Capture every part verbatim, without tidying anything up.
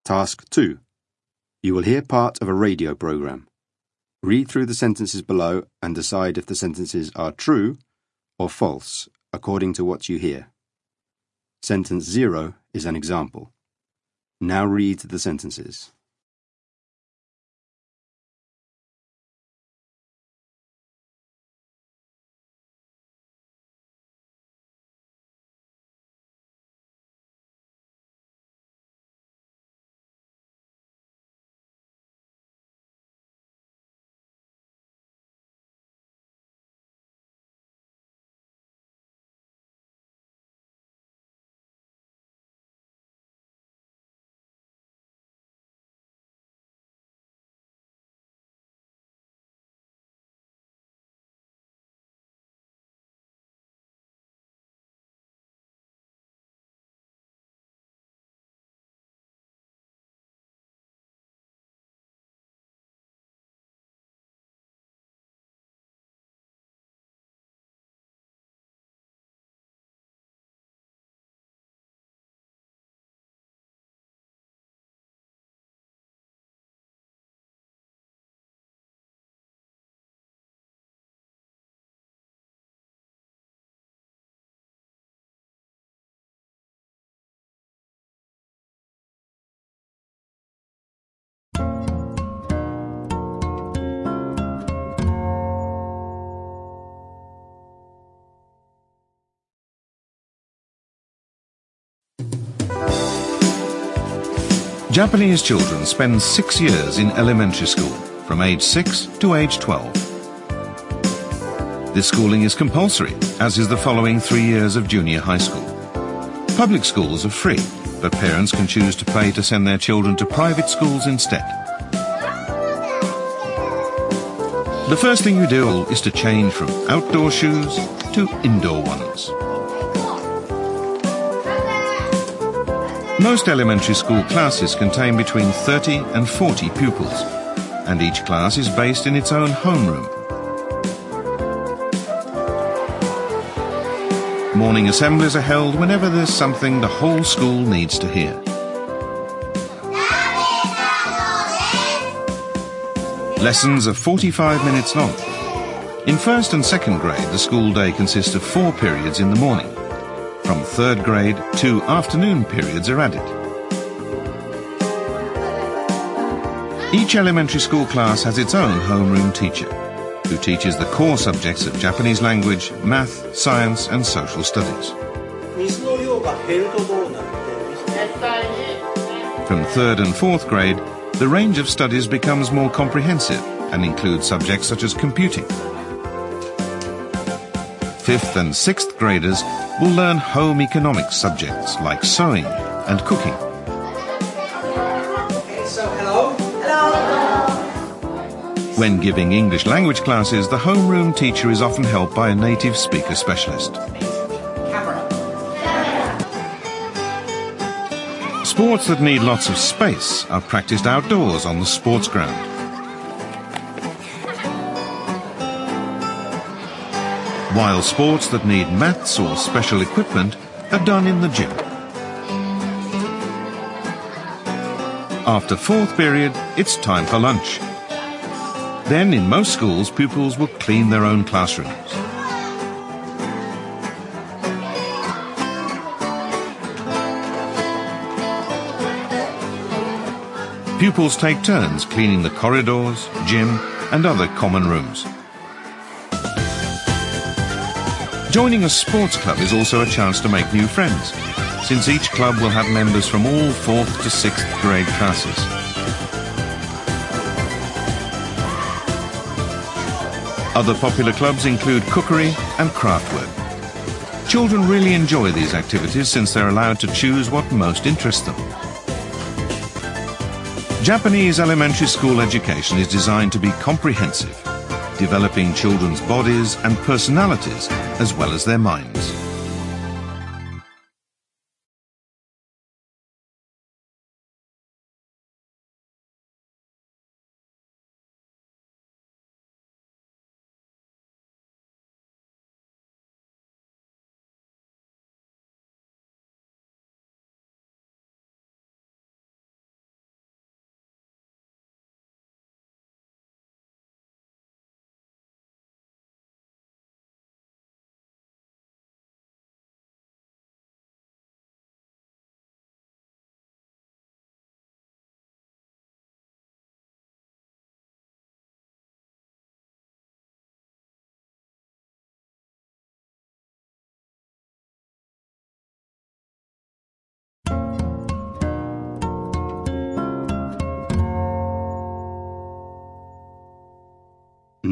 Task two. You will hear part of a radio program. Read through the sentences below and decide if the sentences are true or false according to what you hear. Sentence zero is an example. Now read the sentences. Japanese children spend six years in elementary school, from age six to age twelve. This schooling is compulsory, as is the following three years of junior high school. Public schools are free, but parents can choose to pay to send their children to private schools instead. The first thing you do is to change from outdoor shoes to indoor ones. Most elementary school classes contain between thirty and forty pupils, and each class is based in its own homeroom. Morning assemblies are held whenever there's something the whole school needs to hear. Lessons are forty-five minutes long. In first and second grade, the school day consists of four periods in the morning. From third grade, two afternoon periods are added. Each elementary school class has its own homeroom teacher, who teaches the core subjects of Japanese language, math, science and social studies. From third and fourth grade, the range of studies becomes more comprehensive and includes subjects such as computing. Fifth and sixth graders will learn home economics subjects like sewing and cooking. Okay, so hello. Hello. When giving English language classes, the homeroom teacher is often helped by a native speaker specialist. Camera. Sports that need lots of space are practiced outdoors on the sports ground. While sports that need mats or special equipment are done in the gym. After fourth period, it's time for lunch. Then, in most schools, pupils will clean their own classrooms. Pupils take turns cleaning the corridors, gym, and other common rooms. Joining a sports club is also a chance to make new friends, since each club will have members from all fourth to sixth grade classes. Other popular clubs include cookery and craftwork. Children really enjoy these activities since they're allowed to choose what most interests them. Japanese elementary school education is designed to be comprehensive, developing children's bodies and personalities as well as their minds.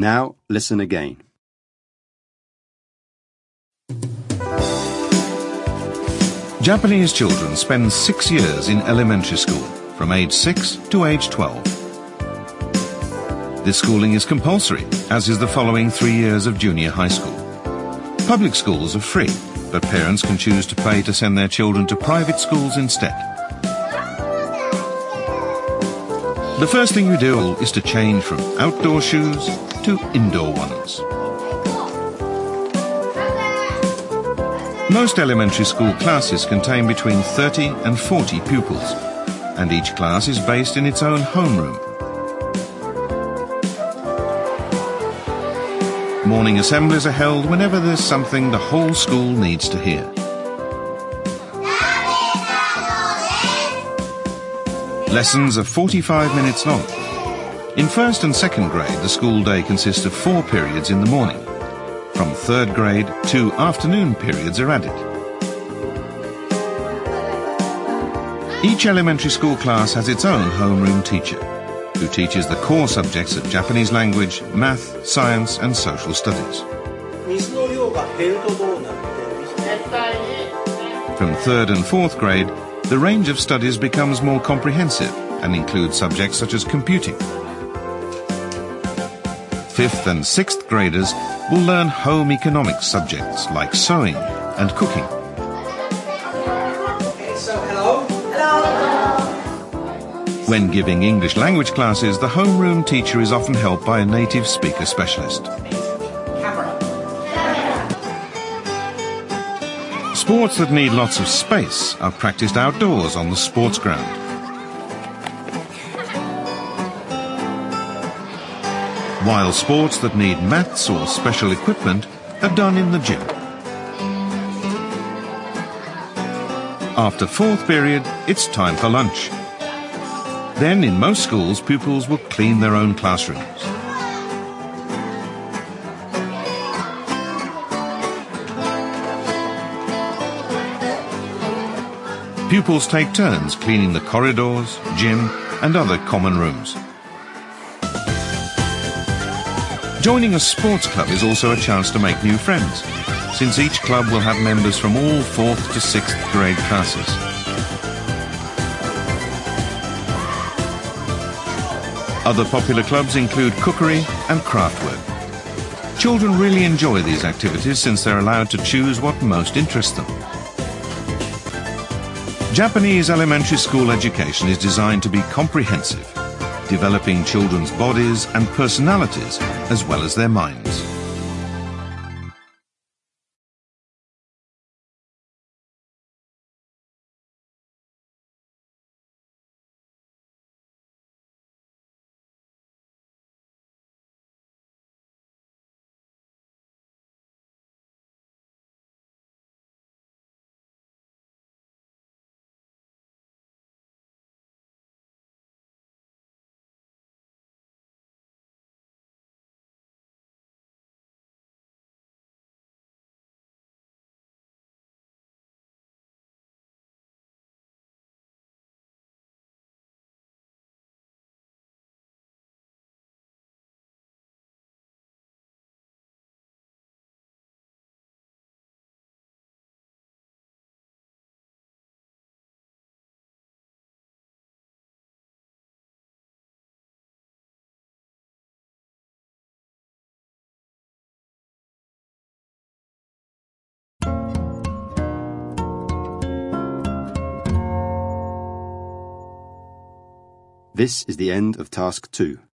Now listen again. Japanese children spend six years in elementary school, from age six to age twelve. This schooling is compulsory, as is the following three years of junior high school. Public schools are free, but parents can choose to pay to send their children to private schools instead. The first thing we do is to change from outdoor shoes to indoor ones. Most elementary school classes contain between thirty and forty pupils, and each class is based in its own homeroom. Morning assemblies are held whenever there's something the whole school needs to hear. Lessons are forty-five minutes long. In first and second grade, the school day consists of four periods in the morning. From third grade, two afternoon periods are added. Each elementary school class has its own homeroom teacher, who teaches the core subjects of Japanese language, math, science and social studies. From third and fourth grade, the range of studies becomes more comprehensive and includes subjects such as computing. Fifth and sixth graders will learn home economics subjects like sewing and cooking. Okay, so hello. When giving English language classes, the homeroom teacher is often helped by a native speaker specialist. Camera. Sports that need lots of space are practiced outdoors on the sports ground. While sports that need mats or special equipment are done in the gym. After fourth period, it's time for lunch. Then, in most schools, pupils will clean their own classrooms. Pupils take turns cleaning the corridors, gym, and other common rooms. Joining a sports club is also a chance to make new friends, since each club will have members from all fourth to sixth grade classes. Other popular clubs include cookery and craftwork. Children really enjoy these activities since they're allowed to choose what most interests them. Japanese elementary school education is designed to be comprehensive, developing children's bodies and personalities as well as their minds. This is the end of task two.